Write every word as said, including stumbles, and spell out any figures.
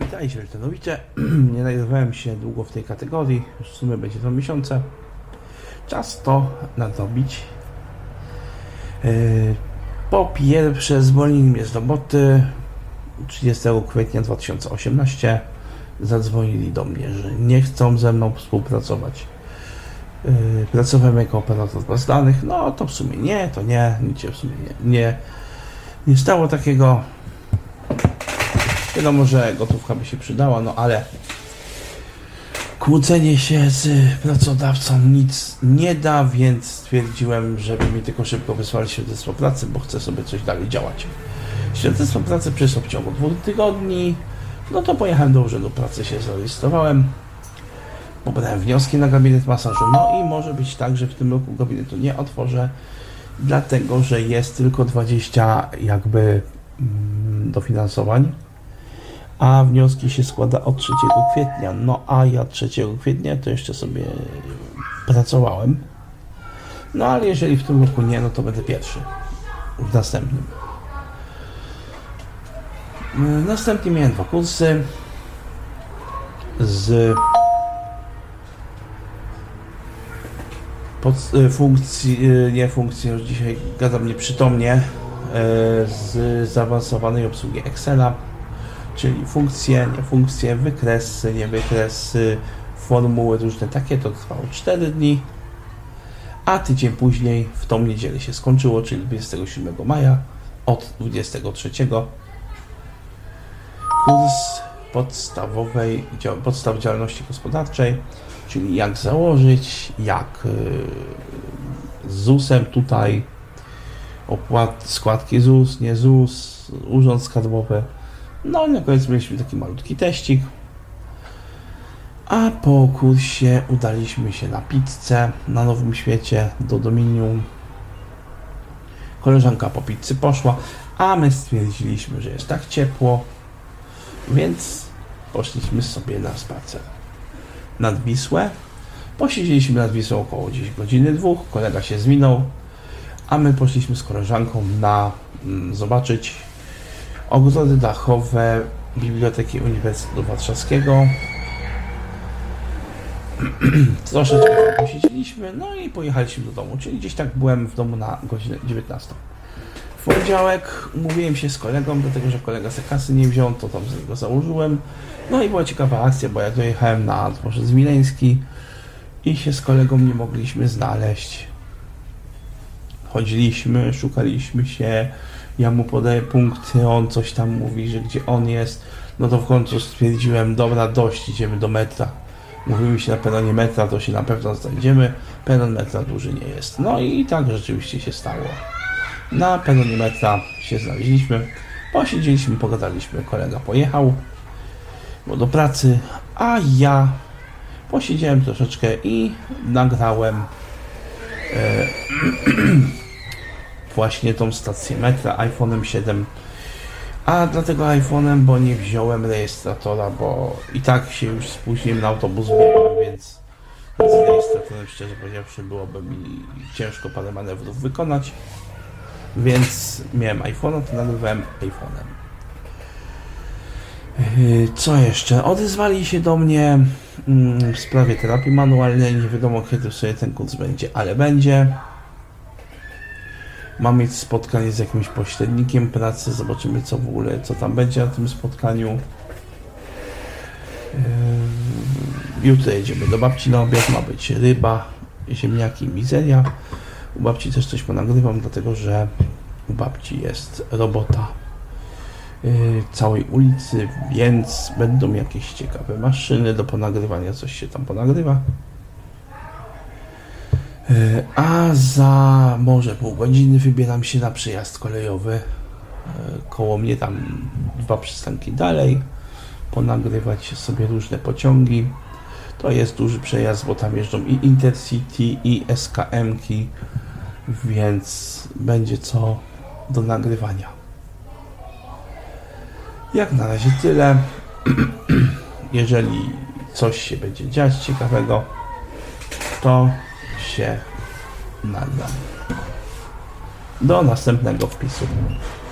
Witajcie, Eltenowicze. Nie nagrywałem się długo w tej kategorii, już w sumie będzie dwa miesiące. Czas to nadrobić. Po pierwsze, zwolnili mnie z roboty trzydziestego kwietnia dwa tysiące osiemnastego. Zadzwonili do mnie, że nie chcą ze mną współpracować. Pracowałem jako operator baz danych. No to w sumie nie, to nie, nic się w sumie nie, nie, nie stało takiego. Wiadomo, że gotówka by się przydała, no ale kłócenie się z pracodawcą nic nie da, więc stwierdziłem, żeby mi tylko szybko wysłali świadectwo pracy, bo chcę sobie coś dalej działać. Świadectwo pracy przysłał w ciągu dwóch tygodni, no to pojechałem do urzędu pracy, się zarejestrowałem, pobrałem wnioski na gabinet masażu, no i może być tak, że w tym roku gabinetu nie otworzę, dlatego, że jest tylko dwadzieścia jakby mm, dofinansowań, a wnioski się składa od trzeciego kwietnia, no a ja trzeciego kwietnia to jeszcze sobie pracowałem, no ale jeżeli w tym roku nie, no to będę pierwszy w następnym. Następnie miałem dwa kursy z pod, funkcji, nie funkcji, już dzisiaj gadam nieprzytomnie, z zaawansowanej obsługi Excela, czyli funkcje, nie funkcje, wykresy, nie wykresy, formuły różne takie. To trwało cztery dni, a tydzień później w tą niedzielę się skończyło, czyli dwudziestego siódmego maja od dwudziestego trzeciego kurs podstawowej, podstaw działalności gospodarczej, czyli jak założyć, jak z zusem tutaj, opłat, składki ZUS, nie ZUS, urząd skarbowy. No i na koniec mieliśmy taki malutki teścik, a po kursie udaliśmy się na pizzę na Nowym Świecie do Dominium. Koleżanka po pizzy poszła, a my stwierdziliśmy, że jest tak ciepło, więc poszliśmy sobie na spacer nad Wisłę. Posiedzieliśmy nad Wisłą około dziesięć godziny, dwóch, kolega się zwinął, a my poszliśmy z koleżanką na mm, zobaczyć ogrody dachowe Biblioteki Uniwersytetu Warszawskiego. Troszeczkę posiedzieliśmy, no i pojechaliśmy do domu, czyli gdzieś tak byłem w domu na godzinę dziewiętnastą. W poniedziałek umówiłem się z kolegą, dlatego że kolega se kasy nie wziął, to tam z niego założyłem. No i była ciekawa akcja, bo ja dojechałem na dworzec Wileński i się z kolegą nie mogliśmy znaleźć. Chodziliśmy, szukaliśmy się, ja mu podaję punkty, on coś tam mówi, że gdzie on jest. No to w końcu stwierdziłem, dobra, dość, idziemy do metra. Mówimy się na peronie metra, to się na pewno znajdziemy. Peron metra duży nie jest. No i tak rzeczywiście się stało. Na peronie metra się znaleźliśmy, posiedzieliśmy, pogadaliśmy, kolega pojechał bo do pracy, a ja posiedziałem troszeczkę i nagrałem e, właśnie tą stację metra iPhone'em siedem. A dlatego iPhone'em, bo nie wziąłem rejestratora, bo i tak się już spóźniłem na autobus biegłem, więc z rejestratorem, szczerze powiedziawszy, byłoby mi ciężko parę manewrów wykonać. Więc miałem iPhone'a, to nagrywałem iPhone'em. Co jeszcze? Odezwali się do mnie w sprawie terapii manualnej. Nie wiadomo, kiedy sobie ten kurs będzie, ale będzie. Mam mieć spotkanie z jakimś pośrednikiem pracy. Zobaczymy, co w ogóle, co tam będzie na tym spotkaniu. Jutro jedziemy do babci na obiad. Ma być ryba, ziemniaki i mizeria. U babci też coś ponagrywam, dlatego że u babci jest robota yy, całej ulicy, więc będą jakieś ciekawe maszyny do ponagrywania, coś się tam ponagrywa. Yy, a za może pół godziny wybieram się na przejazd kolejowy. Yy, koło mnie tam dwa przystanki dalej, ponagrywać sobie różne pociągi. To jest duży przejazd, bo tam jeżdżą i Intercity, i S K M-ki, więc będzie co do nagrywania. Jak na razie tyle. Jeżeli coś się będzie dziać ciekawego, to się nagram. Do następnego wpisu.